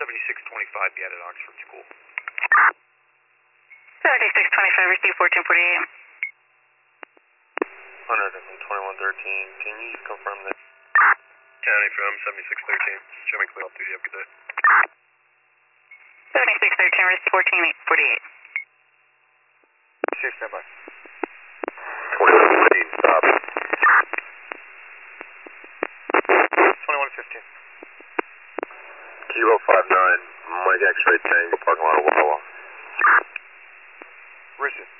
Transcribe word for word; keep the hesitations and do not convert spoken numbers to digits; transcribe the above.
seventy-six twenty-five, be out at Oxford School. seventy-six twenty-five, receive fourteen forty-eight. one hundred twenty-one thirteen, can you just confirm that? County from seventy-six thirteen, show me clear off duty, have a good day. seventy-six thirteen, receive fourteen forty-eight. Six, stand by. twenty-one fifteen, stop. twenty-one fifteen. Kilo five nine, Mike X-ray Tango, parking lot of Wawa. Richard.